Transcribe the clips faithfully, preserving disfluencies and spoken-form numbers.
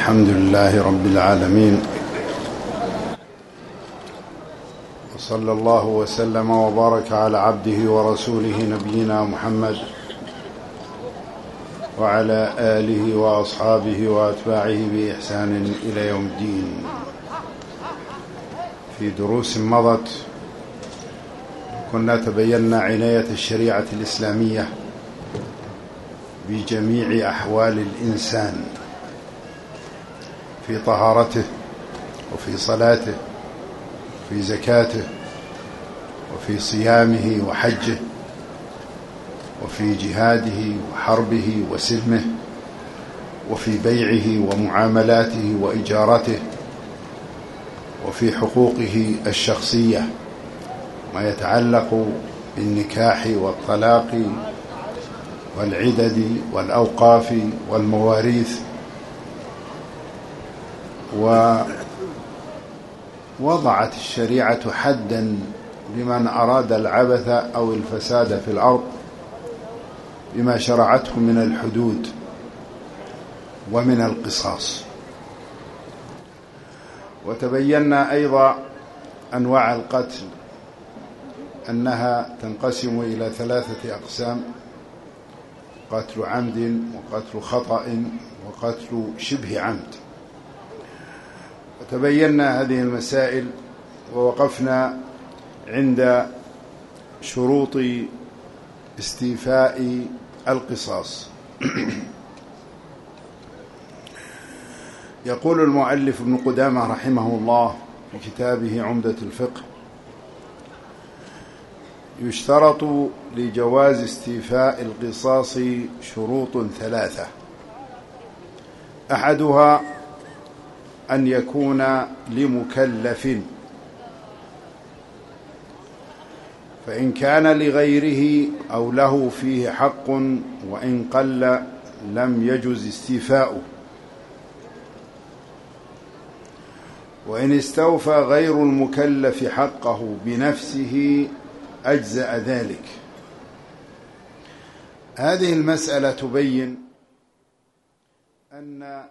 الحمد لله رب العالمين، وصلى الله وسلم وبارك على عبده ورسوله نبينا محمد وعلى آله وأصحابه وأتباعه بإحسان إلى يوم الدين. في دروس مضت كنا تبينا عناية الشريعة الإسلامية بجميع أحوال الإنسان في طهارته وفي صلاته وفي زكاته وفي صيامه وحجه وفي جهاده وحربه وسلمه وفي بيعه ومعاملاته وإجارته وفي حقوقه الشخصية ما يتعلق بالنكاح والطلاق والعدد والأوقاف والمواريث. ووضعت الشريعة حدا لمن أراد العبث أو الفساد في الأرض بما شرعته من الحدود ومن القصاص. وتبينا أيضا أنواع القتل أنها تنقسم إلى ثلاثة أقسام: قتل عمد وقتل خطأ وقتل شبه عمد. وتبينا هذه المسائل ووقفنا عند شروط استيفاء القصاص. يقول المؤلف ابن قدامة رحمه الله في كتابه عمدة الفقه: يشترط لجواز استيفاء القصاص شروط ثلاثة: أحدها أن يكون لمكلف، فإن كان لغيره أو له فيه حق وإن قل لم يجز استيفاؤه، وإن استوفى غير المكلف حقه بنفسه أجزأ ذلك. هذه المسألة تبين أن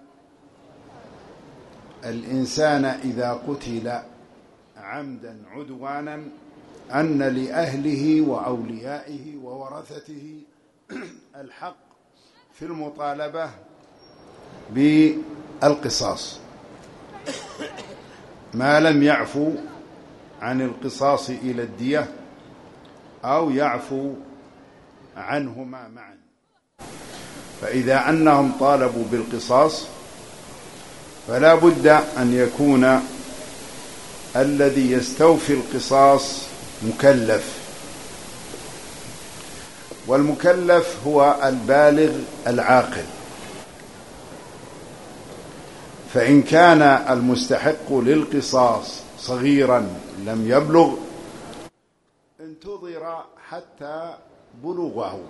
الإنسان إذا قتل عمدا عدوانا أن لأهله وأوليائه وورثته الحق في المطالبة بالقصاص ما لم يعفو عن القصاص إلى الدية أو يعفو عنهما معا. فإذا أنهم طالبوا بالقصاص فلا بد أن يكون الذي يستوفي القصاص مكلف، والمكلف هو البالغ العاقل. فإن كان المستحق للقصاص صغيرا لم يبلغ انتظر حتى بلوغه،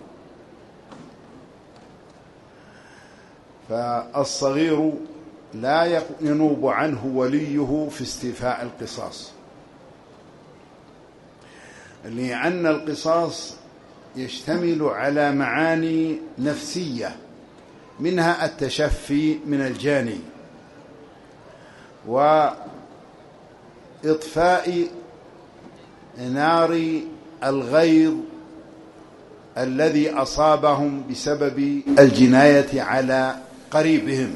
فالصغير لا ينوب عنه وليه في استيفاء القصاص، لأن القصاص يشتمل على معاني نفسية، منها التشفي من الجاني وإطفاء نار الغيظ الذي أصابهم بسبب الجناية على قريبهم،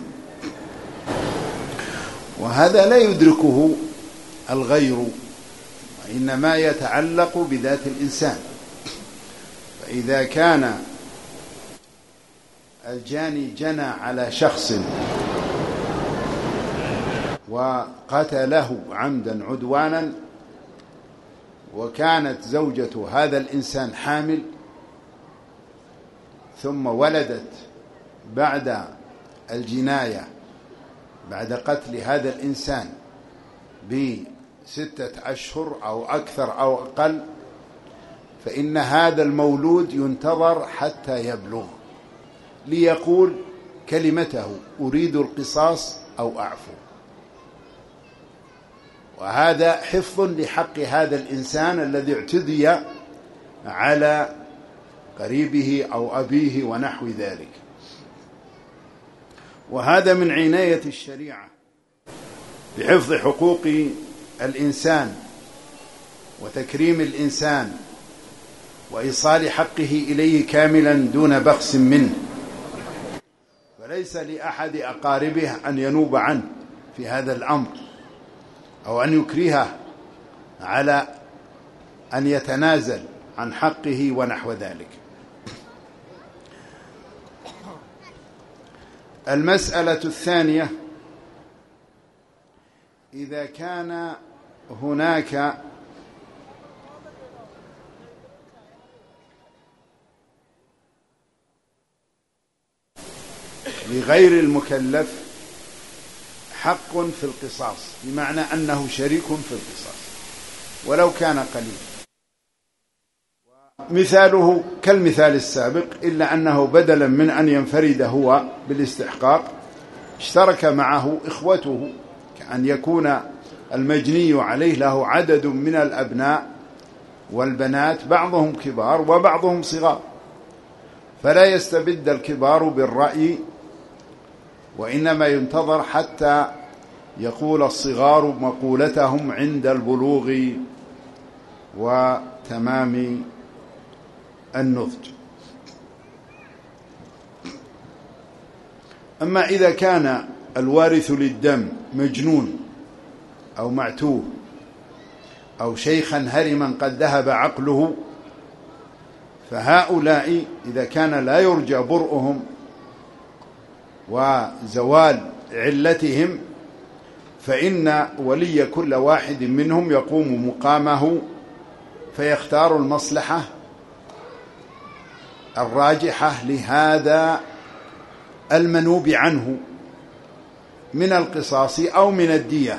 وهذا لا يدركه الغير، وإنما يتعلق بذات الإنسان. فإذا كان الجاني جنى على شخص وقتله عمدا عدوانا، وكانت زوجة هذا الإنسان حامل ثم ولدت بعد الجناية بعد قتل هذا الإنسان بستة أشهر أو أكثر أو أقل، فإن هذا المولود ينتظر حتى يبلغ ليقول كلمته: أريد القصاص أو أعفو. وهذا حفظ لحق هذا الإنسان الذي اعتدي على قريبه أو أبيه ونحو ذلك. وهذا من عناية الشريعة بحفظ حقوق الإنسان وتكريم الإنسان وإيصال حقه إليه كاملا دون بخس منه، فليس لأحد أقاربه أن ينوب عنه في هذا الأمر أو أن يكرهه على أن يتنازل عن حقه ونحو ذلك. المسألة الثانية: إذا كان هناك لغير المكلف حق في القصاص، بمعنى أنه شريك في القصاص ولو كان قليلا، مثاله كالمثال السابق، إلا أنه بدلا من أن ينفرد هو بالاستحقاق اشترك معه إخوته، كأن يكون المجني عليه له عدد من الأبناء والبنات بعضهم كبار وبعضهم صغار، فلا يستبد الكبار بالرأي، وإنما ينتظر حتى يقول الصغار مقولتهم عند البلوغ وتمام النضج. أما إذا كان الوارث للدم مجنون أو معتوه أو شيخا هرما قد ذهب عقله، فهؤلاء إذا كان لا يرجى برؤهم وزوال علتهم، فإن ولي كل واحد منهم يقوم مقامه فيختار المصلحة الراجحة لهذا المنوب عنه من القصاص أو من الدية،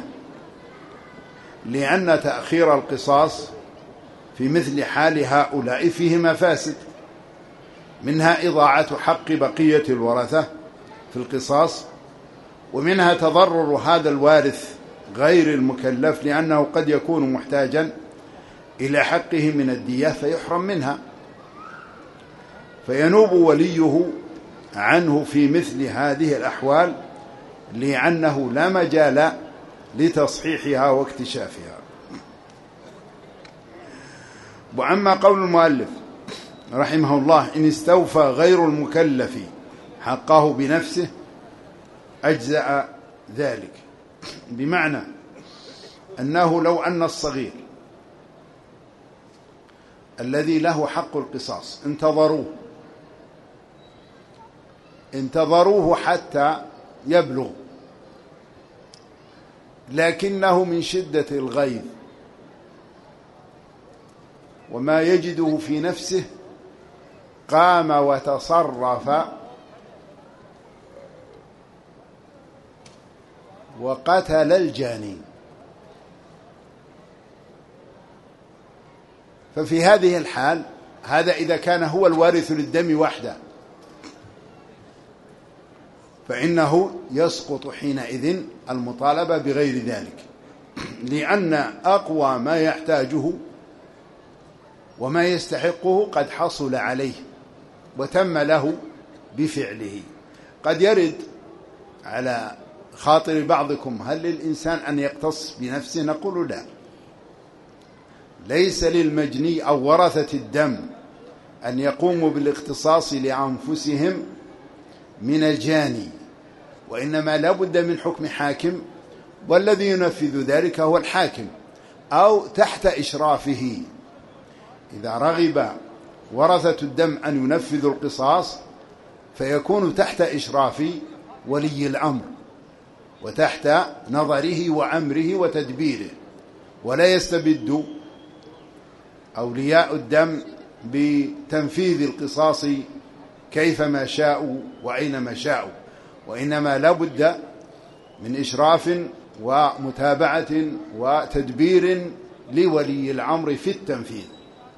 لأن تأخير القصاص في مثل حال هؤلاء فيه مفاسد، منها إضاعة حق بقية الورثة في القصاص، ومنها تضرر هذا الوارث غير المكلف، لأنه قد يكون محتاجا إلى حقه من الدية فيحرم منها، فينوب وليه عنه في مثل هذه الأحوال، لأنه لا مجال لتصحيحها واكتشافها. وأما قول المؤلف رحمه الله: إن استوفى غير المكلف حقه بنفسه أجزأ ذلك، بمعنى أنه لو أن الصغير الذي له حق القصاص انتظروه انتظروه حتى يبلغ، لكنه من شدة الغيظ وما يجده في نفسه قام وتصرف وقتل الجاني، ففي هذه الحال، هذا إذا كان هو الوارث للدم وحده، فإنه يسقط حينئذ المطالبة بغير ذلك، لأن أقوى ما يحتاجه وما يستحقه قد حصل عليه وتم له بفعله. قد يرد على خاطر بعضكم: هل للإنسان أن يقتص بنفسه؟ نقول لا، ليس للمجني أو ورثة الدم أن يقوموا بالاختصاص لأنفسهم من الجاني، وإنما لا بد من حكم حاكم، والذي ينفذ ذلك هو الحاكم أو تحت إشرافه. إذا رغب ورثة الدم أن ينفذوا القصاص فيكون تحت إشراف ولي الأمر وتحت نظره وأمره وتدبيره، ولا يستبد أولياء الدم بتنفيذ القصاص كيفما شاءوا وأينما شاءوا، وإنما لا بد من إشراف ومتابعة وتدبير لولي الأمر في التنفيذ.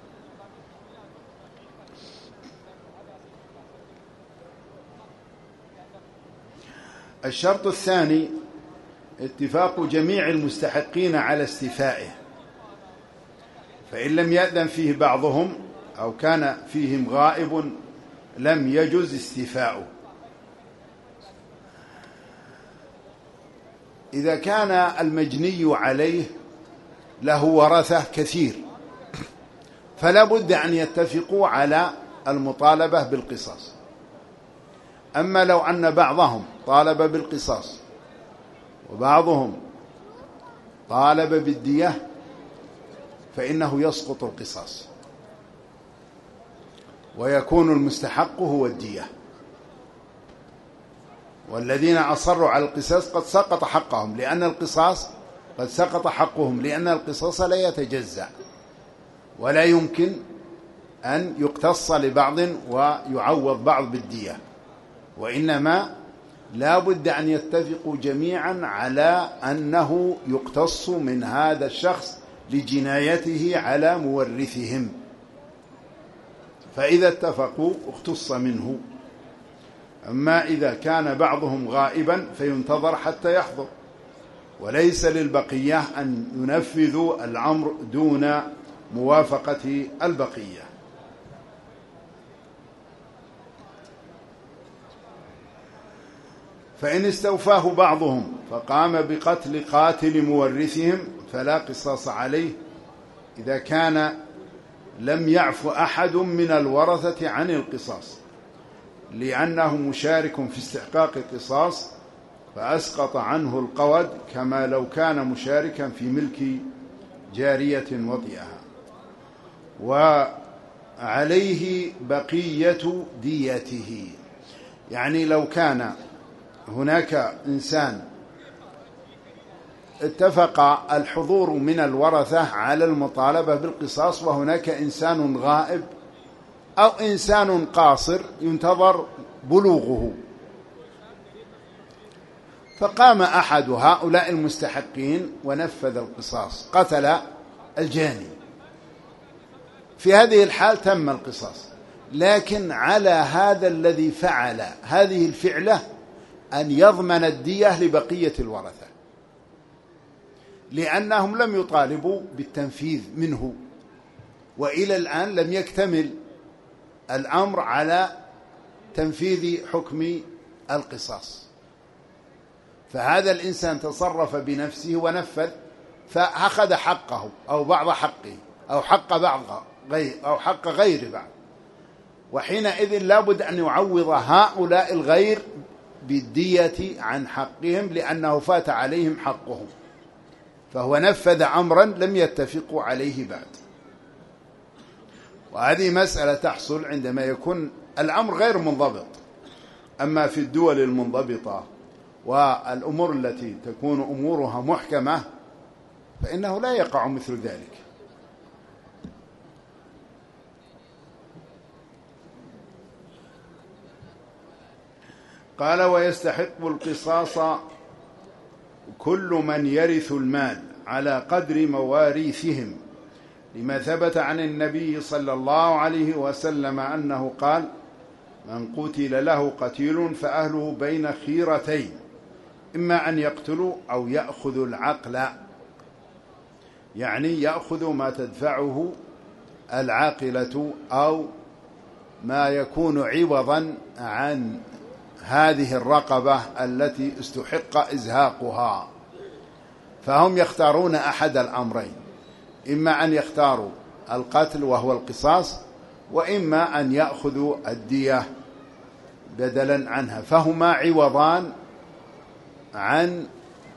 الشرط الثاني: اتفاق جميع المستحقين على استيفائه، فإن لم يأذن فيه بعضهم أو كان فيهم غائب لم يجز استيفاؤه. إذا كان المجني عليه له ورثة كثير فلا بد أن يتفقوا على المطالبة بالقصاص. أما لو أن بعضهم طالب بالقصاص وبعضهم طالب بالدية فإنه يسقط القصاص ويكون المستحق هو الدية، والذين أصروا على القصاص قد سقط حقهم لأن القصاص قد سقط حقهم لأن القصاص لا يتجزأ ولا يمكن أن يقتص لبعض ويعوض بعض بالدية، وإنما لا بد أن يتفقوا جميعا على أنه يقتص من هذا الشخص لجنايته على مورثهم، فإذا اتفقوا اقتص منه. أما إذا كان بعضهم غائبا فينتظر حتى يحضر، وليس للبقية أن ينفذوا الأمر دون موافقة البقية. فإن استوفاه بعضهم فقام بقتل قاتل مورثهم فلا قصاص عليه إذا كان لم يعف أحد من الورثة عن القصاص لأنه مشارك في استحقاق القصاص فأسقط عنه القود كما لو كان مشاركا في ملك جارية وطئها، وعليه بقية ديته. يعني لو كان هناك إنسان اتفق الحضور من الورثة على المطالبة بالقصاص وهناك إنسان غائب أو إنسان قاصر ينتظر بلوغه، فقام أحد هؤلاء المستحقين ونفذ القصاص قتل الجاني، في هذه الحال تم القصاص، لكن على هذا الذي فعل هذه الفعلة أن يضمن الدية لبقية الورثة لأنهم لم يطالبوا بالتنفيذ منه، وإلى الآن لم يكتمل الأمر على تنفيذ حكم القصاص، فهذا الإنسان تصرف بنفسه ونفذ فأخذ حقه أو بعض حقه أو حق بعض غير أو حق غير بعض، وحينئذ لابد أن يعوض هؤلاء الغير بالدية عن حقهم لأنه فات عليهم حقهم، فهو نفذ أمرا لم يتفقوا عليه بعد. وهذه مسألة تحصل عندما يكون الأمر غير منضبط. أما في الدول المنضبطة والأمور التي تكون أمورها محكمة فإنه لا يقع مثل ذلك. قال: ويستحق القصاص كل من يرث المال على قدر مواريثهم، لما ثبت عن النبي صلى الله عليه وسلم أنه قال: من قتل له قتيل فأهله بين خيرتين، إما أن يقتلوا أو يأخذوا العقل، يعني يأخذ ما تدفعه العاقلة أو ما يكون عوضا عن هذه الرقبة التي استحق إزهاقها. فهم يختارون أحد الأمرين، إما أن يختاروا القتل وهو القصاص، وإما أن يأخذوا الدية بدلا عنها، فهما عوضان عن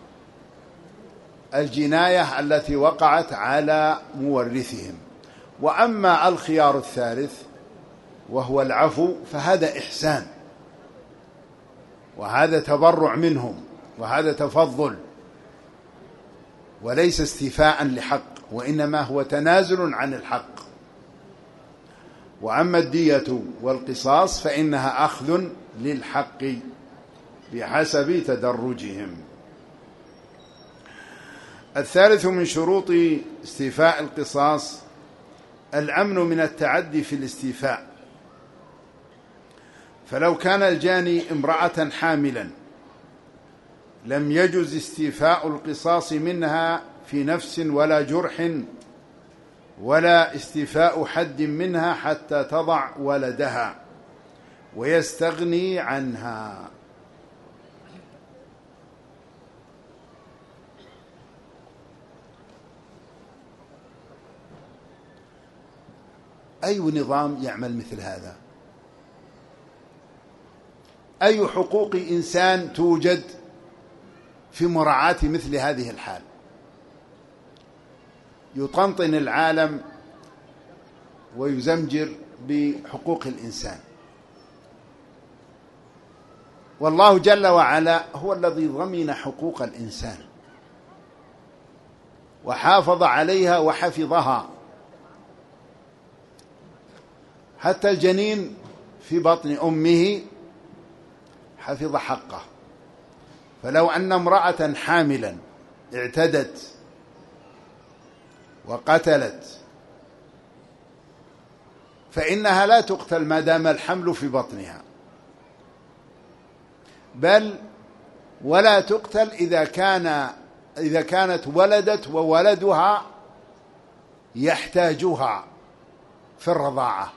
الجناية التي وقعت على مورثهم. وأما الخيار الثالث وهو العفو فهذا إحسان، وهذا تبرع منهم، وهذا تفضل، وليس استيفاء لحق، وإنما هو تنازل عن الحق. وأما الدية والقصاص فإنها أخذ للحق بحسب تدرجهم. الثالث من شروط استيفاء القصاص الأمن من التعدي في الاستيفاء، فلو كان الجاني امرأة حاملا لم يجز استيفاء القصاص منها في نفس ولا جرح ولا استيفاء حد منها حتى تضع ولدها ويستغني عنها. أي نظام يعمل مثل هذا؟ أي حقوق إنسان توجد في مراعاة مثل هذه الحال؟ يطنطن العالم ويزمجر بحقوق الإنسان، والله جل وعلا هو الذي ضمن حقوق الإنسان وحافظ عليها وحفظها. حتى الجنين في بطن أمه حفظ حقه. فلو أن امرأة حاملا اعتدت وقتلت فإنها لا تقتل ما دام الحمل في بطنها، بل ولا تقتل إذا كان إذا كانت ولدت وولدها يحتاجها في الرضاعة.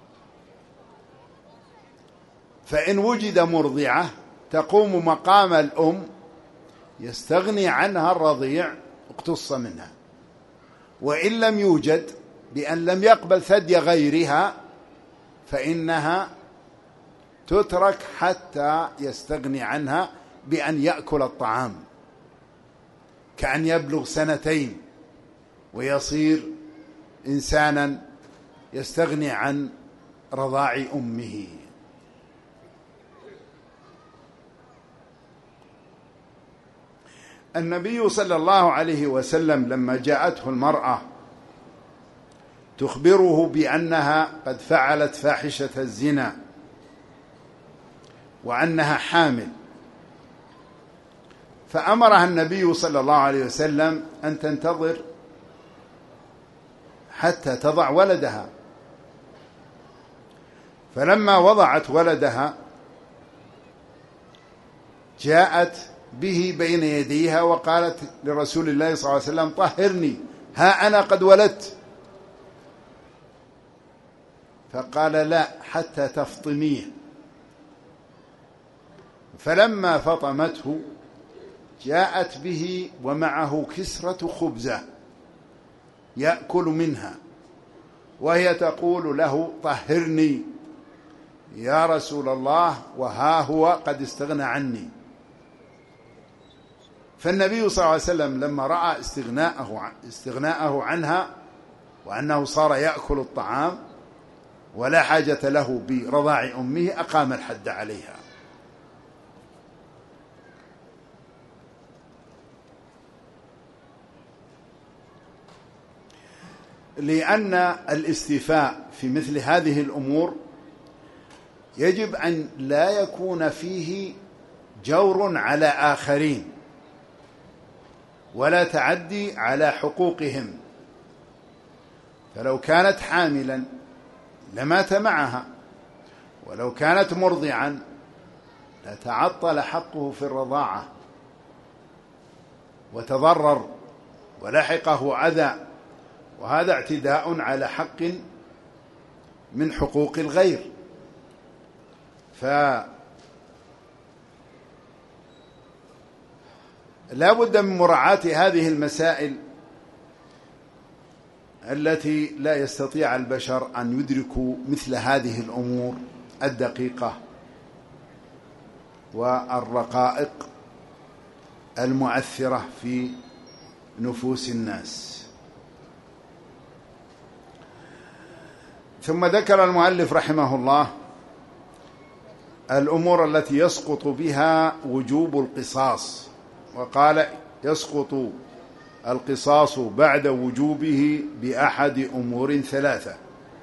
فإن وجد مرضعة تقوم مقام الأم يستغني عنها الرضيع اقتص منها، وإن لم يوجد بأن لم يقبل ثدي غيرها فإنها تترك حتى يستغني عنها بأن يأكل الطعام، كأن يبلغ سنتين ويصير إنسانا يستغني عن رضاع أمه. النبي صلى الله عليه وسلم لما جاءته المرأة تخبره بأنها قد فعلت فاحشة الزنا وأنها حامل، فأمرها النبي صلى الله عليه وسلم أن تنتظر حتى تضع ولدها. فلما وضعت ولدها جاءت به بين يديها وقالت لرسول الله صلى الله عليه وسلم: طهرني، ها أنا قد ولدت. فقال: لا، حتى تفطميه. فلما فطمته جاءت به ومعه كسرة خبزة يأكل منها، وهي تقول له: طهرني يا رسول الله، وها هو قد استغنى عني. فالنبي صلى الله عليه وسلم لما رأى استغناءه استغناءه عنها وأنه صار يأكل الطعام ولا حاجة له برضاع أمه أقام الحد عليها. لأن الاستيفاء في مثل هذه الأمور يجب أن لا يكون فيه جور على آخرين ولا تعدي على حقوقهم. فلو كانت حاملا لمات معها، ولو كانت مرضعا لتعطل حقه في الرضاعة وتضرر ولحقه أذى، وهذا اعتداء على حق من حقوق الغير. فلا بد من مراعاة هذه المسائل التي لا يستطيع البشر أن يدركوا مثل هذه الأمور الدقيقة والرقائق المؤثرة في نفوس الناس. ثم ذكر المؤلف رحمه الله الأمور التي يسقط بها وجوب القصاص، وقال: يسقط القصاص بعد وجوبه بأحد أمور ثلاثة: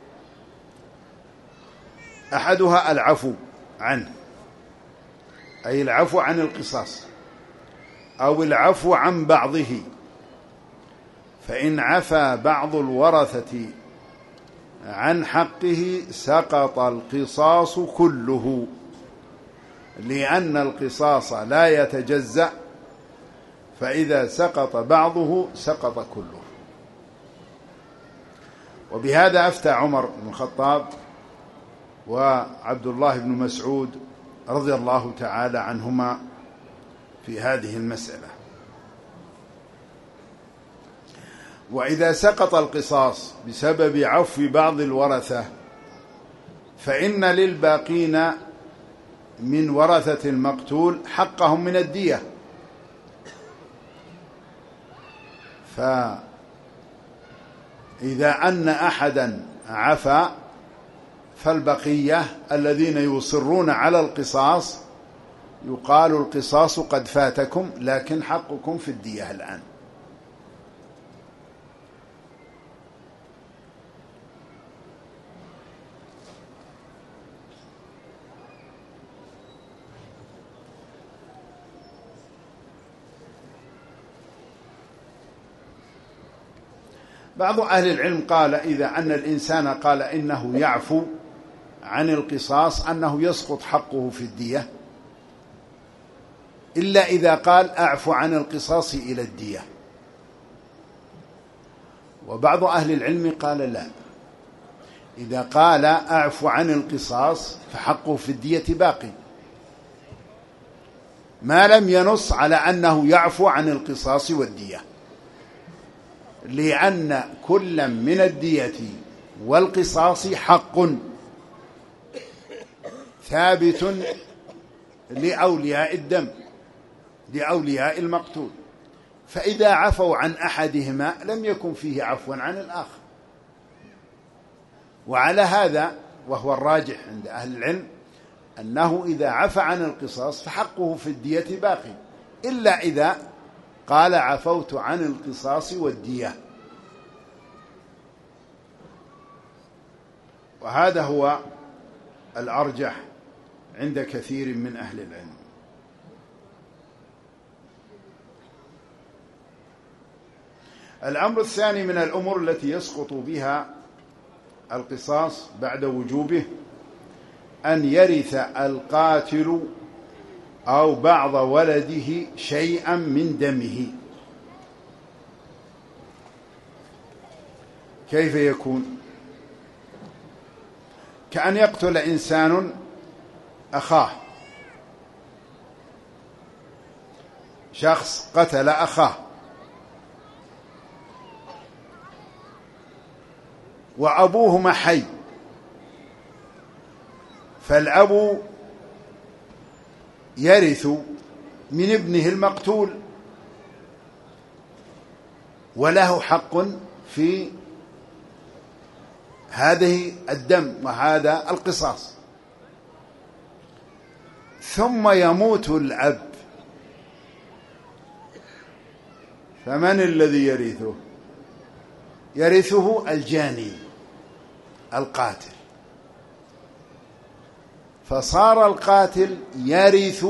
أحدها العفو عنه، أي العفو عن القصاص، أو العفو عن بعضه، فإن عفا بعض الورثة عن حقه سقط القصاص كله، لأن القصاص لا يتجزأ، فإذا سقط بعضه سقط كله. وبهذا أفتى عمر بن الخطاب وعبد الله بن مسعود رضي الله تعالى عنهما في هذه المسألة. وإذا سقط القصاص بسبب عفو بعض الورثة فإن للباقين من ورثة المقتول حقهم من الدية. فإذا أن أحدا عفا فالبقية الذين يصرون على القصاص يقال القصاص قد فاتكم لكن حقكم في الدية الآن. بعض أهل العلم قال إذا أن الإنسان قال إنه يعفو عن القصاص أنه يسقط حقه في الدية إلا إذا قال أعفو عن القصاص إلى الدية. وبعض أهل العلم قال لا، إذا قال أعفو عن القصاص فحقه في الدية باقي ما لم ينص على أنه يعفو عن القصاص والدية، لأن كل من الدية والقصاص حق ثابت لأولياء الدم لأولياء المقتول، فإذا عفوا عن أحدهما لم يكن فيه عفوا عن الآخر. وعلى هذا وهو الراجح عند أهل العلم أنه إذا عفى عن القصاص فحقه في الدية باقي إلا إذا قال عفوت عن القصاص والدية. وهذا هو الأرجح عند كثير من أهل العلم. الأمر الثاني من الأمور التي يسقط بها القصاص بعد وجوبه أن يرث القاتل أو بعض ولده شيئا من دمه. كيف يكون؟ كأن يقتل إنسان أخاه، شخص قتل أخاه وأبوهما حي، فالأب يرث من ابنه المقتول وله حق في هذه الدم وهذا القصاص. ثم يموت الأب، فمن الذي يرثه؟ يرثه الجاني القاتل، فصار القاتل يرث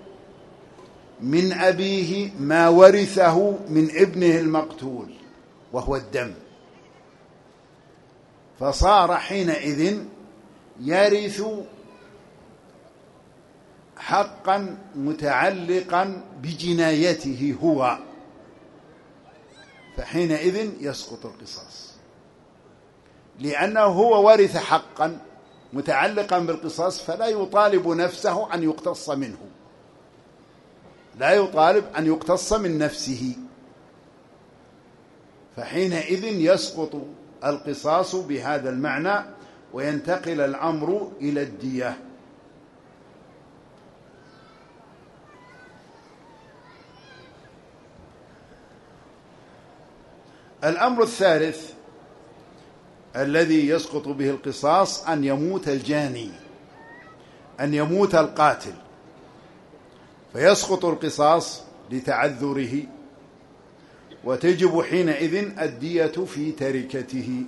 من أبيه ما ورثه من ابنه المقتول وهو الدم، فصار حينئذ يرث حقا متعلقا بجنايته هو، فحينئذ يسقط القصاص لأنه هو ورث حقا متعلقا بالقصاص، فلا يطالب نفسه أن يقتص منه، لا يطالب أن يقتص من نفسه، فحينئذ يسقط القصاص بهذا المعنى وينتقل الأمر إلى الدية. الأمر الثالث الذي يسقط به القصاص أن يموت الجاني، أن يموت القاتل، فيسقط القصاص لتعذره، وتجب حينئذ الدية في تركته،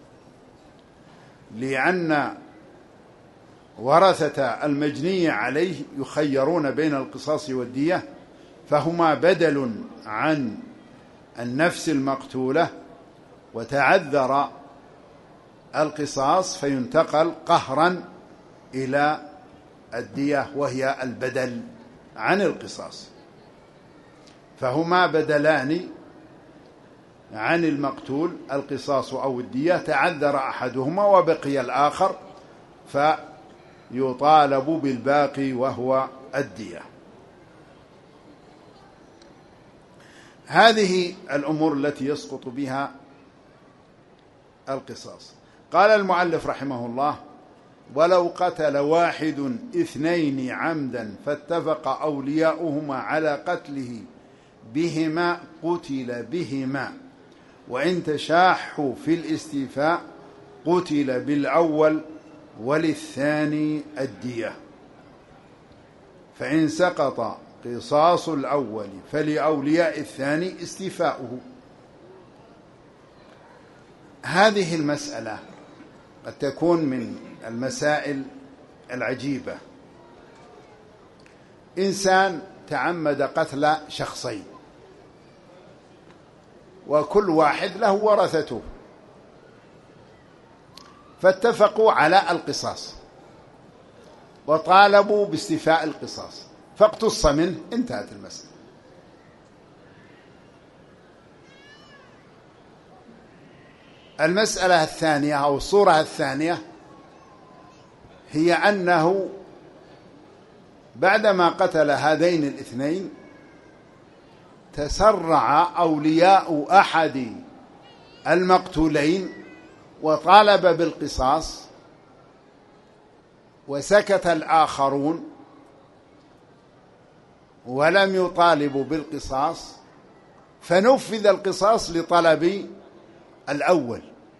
لأن ورثة المجني عليه يخيرون بين القصاص والدية، فهما بدل عن النفس المقتولة، وتعذر القصاص فينتقل قهرا إلى الدية وهي البدل عن القصاص، فهما بدلان عن المقتول، القصاص أو الدية، تعذر أحدهما وبقي الآخر فيطالب بالباقي وهو الدية. هذه الأمور التي يسقط بها القصاص. قال المؤلف رحمه الله: ولو قتل واحد اثنين عمدا فاتفق أولياؤهما على قتله بهما قتل بهما، وإن تشاحوا في الاستيفاء قتل بالأول وللثاني الدية. فإن سقط قصاص الأول فلأولياء الثاني استيفاؤه. هذه المسألة قد تكون من المسائل العجيبة. إنسان تعمد قتل شخصين، وكل واحد له ورثته، فاتفقوا على القصاص وطالبوا باستيفاء القصاص، فاقتص منه، انتهت المسألة. المسألة الثانية أو الصورة الثانية هي أنه بعدما قتل هذين الاثنين تسرع أولياء أحد المقتولين وطالب بالقصاص، وسكت الآخرون ولم يطالبوا بالقصاص، فنفذ القصاص لطلب الأول.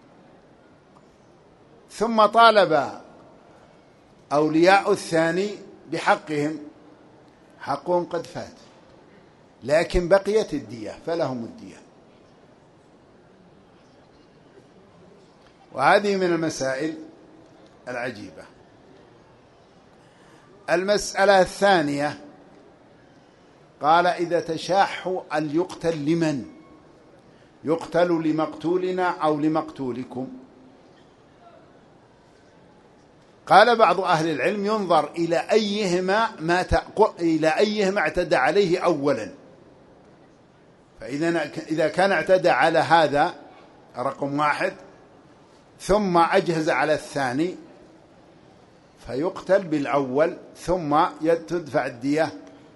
ثم طالب أولياء الثاني بحقهم، حقهم قد فات، لكن بقيت الدية فلهم الدية. وهذه من المسائل العجيبة. المسألة الثانية قال: إذا تشاحوا أن يقتل لمن؟ يقتل لمقتولنا أو لمقتولكم؟ قال بعض أهل العلم: ينظر إلى أيهما ما تق... إلى أيهما اعتدى عليه أولا، فإذا إذا كان اعتدى على هذا رقم واحد ثم أجهز على الثاني فيقتل بالأول ثم تدفع الدية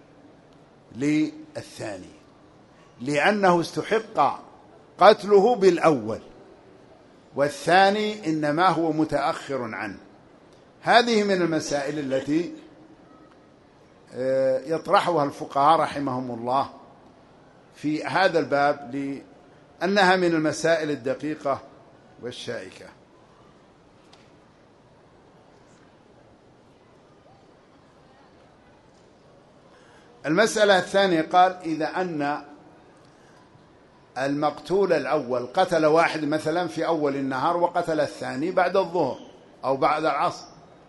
للثاني، لأنه استحق قتله بالأول، والثاني إنما هو متأخر عنه. هذه من المسائل التي يطرحها الفقهاء رحمهم الله في هذا الباب، لأنها من المسائل الدقيقة والشائكة. المسألة الثانية قال: إذا أن المقتول الأول قتل واحد مثلا في أول النهار وقتل الثاني بعد الظهر أو بعد العصر،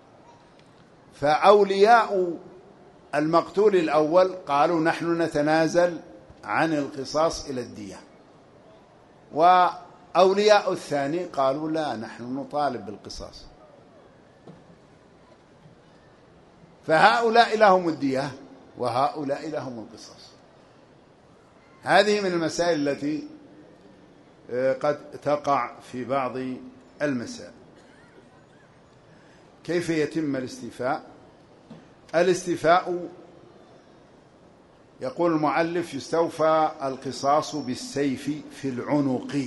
فأولياء المقتول الأول قالوا: نحن نتنازل عن القصاص إلى الدية، وأولياء الثاني قالوا: لا، نحن نطالب بالقصاص. فهؤلاء لهم الدية وهؤلاء لهم القصاص. هذه من المسائل التي قد تقع في بعض المسائل. كيف يتم الاستيفاء؟ الاستيفاء يقول المؤلف: يستوفى القصاص بالسيف في العنق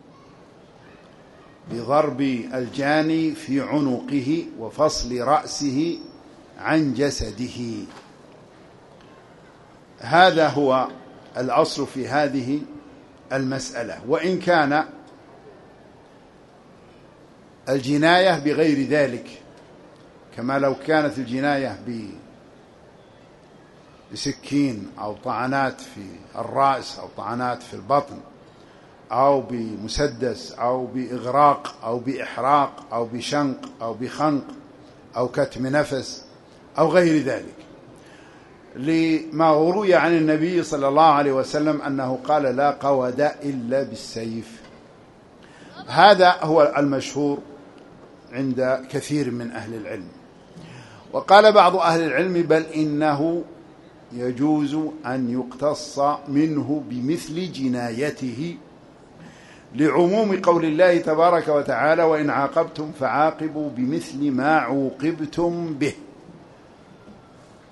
بضرب الجاني في عنقه وفصل رأسه عن جسده. هذا هو الأصل في هذه المسألة، وإن كان الجناية بغير ذلك، كما لو كانت الجناية بسكين أو طعنات في الرأس أو طعنات في البطن أو بمسدس أو بإغراق أو بإحراق أو بشنق أو بخنق أو كتم نفس أو غير ذلك، لما روي عن النبي صلى الله عليه وسلم أنه قال: لا قود إلا بالسيف. هذا هو المشهور عند كثير من أهل العلم. وقال بعض أهل العلم: بل إنه يجوز أن يقتص منه بمثل جنايته، لعموم قول الله تبارك وتعالى: وإن عاقبتم فعاقبوا بمثل ما عوقبتم به.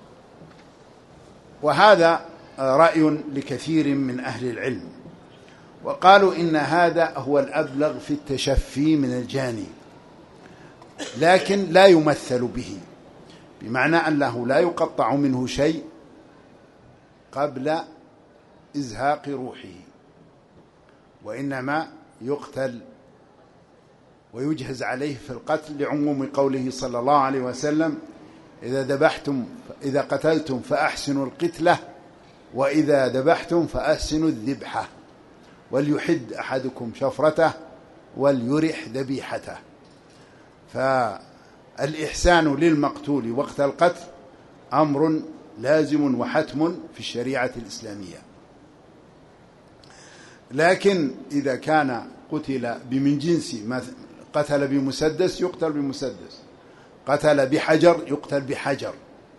وهذا رأي لكثير من أهل العلم. وقالوا إن هذا هو الأبلغ في التشفي من الجاني، لكن لا يمثل به، بمعنى أنه لا يقطع منه شيء قبل إزهاق روحه، وإنما يقتل ويجهز عليه في القتل، لعموم قوله صلى الله عليه وسلم: إذا ذبحتم إذا قتلتم فأحسنوا القتلة، وإذا ذبحتم فأحسنوا الذبحة، وليحد أحدكم شفرته وليرح ذبيحته. فالإحسان للمقتول وقت القتل أمر لازم وحتم في الشريعة الإسلامية. لكن إذا كان قتل بمن جنس، قتل بمسدس يقتل بمسدس، قتل بحجر يقتل بحجر،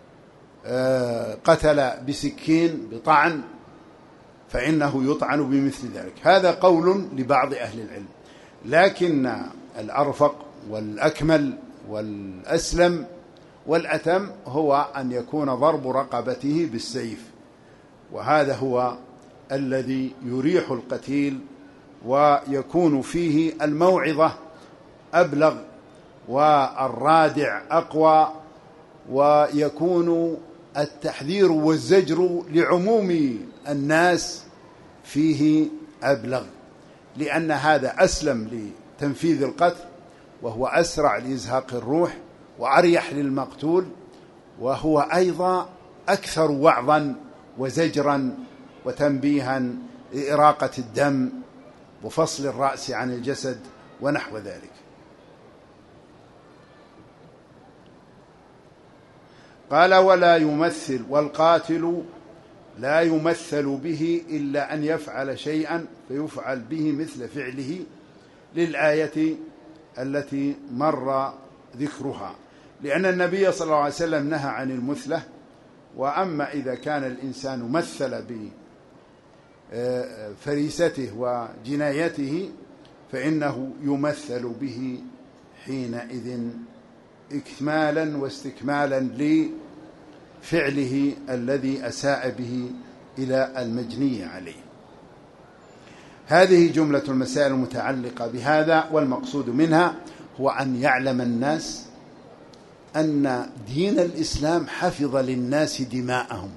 قتل بسكين بطعن فإنه يطعن بمثل ذلك. هذا قول لبعض أهل العلم، لكن الأرفق والأكمل والأسلم والأتم هو أن يكون ضرب رقبته بالسيف، وهذا هو الذي يريح القتيل ويكون فيه الموعظة أبلغ والرادع أقوى، ويكون التحذير والزجر لعموم الناس فيه أبلغ، لأن هذا أسلم لتنفيذ القتل، وهو أسرع لإزهاق الروح، وأريح للمقتول، وهو أيضا أكثر وعظا وزجرا وتنبيها لإراقة الدم وفصل الرأس عن الجسد ونحو ذلك. قال: ولا يمثل، والقاتل لا يمثل به إلا أن يفعل شيئا فيفعل به مثل فعله، للآية التي مر ذكرها، لأن النبي صلى الله عليه وسلم نهى عن المثلة. وأما إذا كان الإنسان مثل بفريسته وجنايته فإنه يمثل به حينئذ إكمالا واستكمالا لفعله الذي أساء به إلى المجني عليه. هذه جملة المسائل المتعلقة بهذا، والمقصود منها هو أن يعلم الناس أن دين الإسلام حفظ للناس دماءهم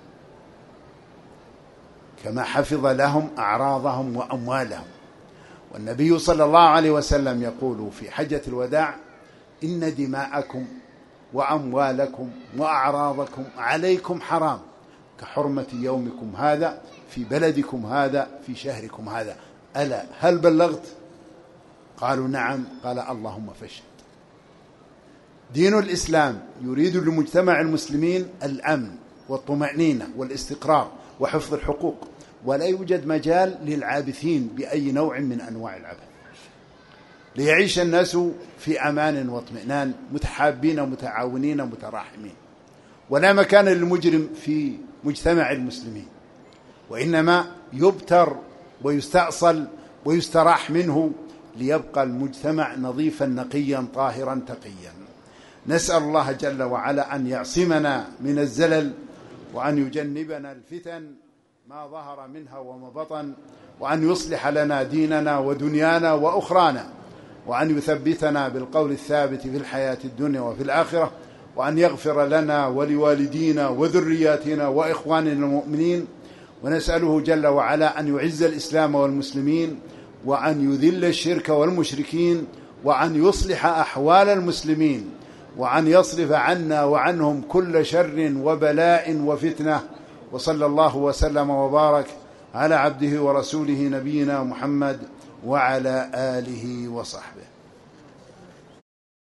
كما حفظ لهم أعراضهم وأموالهم. والنبي صلى الله عليه وسلم يقول في حجة الوداع: إن دماءكم وأموالكم وأعراضكم عليكم حرام كحرمة يومكم هذا في بلدكم هذا في شهركم هذا، ألا هل بلغت؟ قالوا: نعم. قال: اللهم فاشهد. دين الإسلام يريد لمجتمع المسلمين الأمن والطمأنينة والاستقرار وحفظ الحقوق، ولا يوجد مجال للعابثين بأي نوع من أنواع العبث، ليعيش الناس في أمان واطمئنان متحابين متعاونين متراحمين. ولا مكان للمجرم في مجتمع المسلمين، وإنما يبتر ويستأصل ويستراح منه ليبقى المجتمع نظيفا نقيا طاهرا تقيا. نسأل الله جل وعلا أن يعصمنا من الزلل، وأن يجنبنا الفتن ما ظهر منها وما بطن، وأن يصلح لنا ديننا ودنيانا وأخرانا، وأن يثبتنا بالقول الثابت في الحياة الدنيا وفي الآخرة، وأن يغفر لنا ولوالدينا وذرياتنا وإخواننا المؤمنين. ونسأله جل وعلا أن يعز الإسلام والمسلمين، وأن يذل الشرك والمشركين، وأن يصلح أحوال المسلمين، وأن يصرف عنا وعنهم كل شر وبلاء وفتنة. وصلى الله وسلم وبارك على عبده ورسوله نبينا محمد وعلى آله وصحبه.